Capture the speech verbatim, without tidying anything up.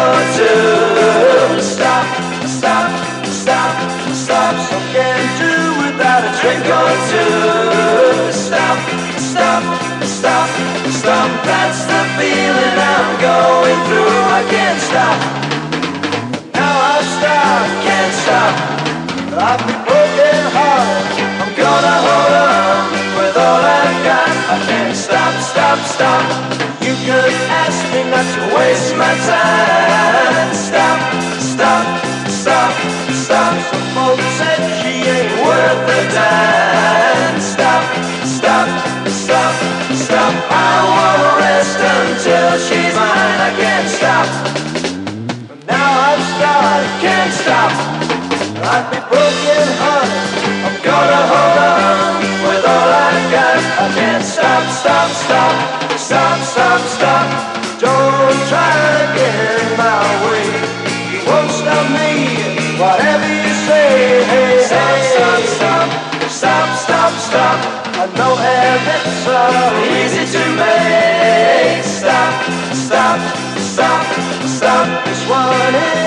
or two. Stop, stop, stop, stop. So can't do without a drink or two. Stop, stop, stop, stop. That's the feeling I'm going through. I can't stop. Now I've stopped, can't stop. I've been broken hearted. I'm gonna hold on with all I've got. I can't stop, stop, stop. You could ask me not to waste my time. Stop, stop, stop, stop. Some folks said she ain't worth a dime. Stop, stop, stop, stop. I won't rest until she's mine. I can't stop. Now I've started, can't stop. I'd be broken hearted. I'm gonna hold on with all I've got. I can't stop, stop, stop, stop, stop, stop. Don't try to get in my way. You won't stop me, whatever you say. Hey, stop, stop, stop, stop, stop, stop. I know habits are easy to make. Stop, stop, stop, stop. This one is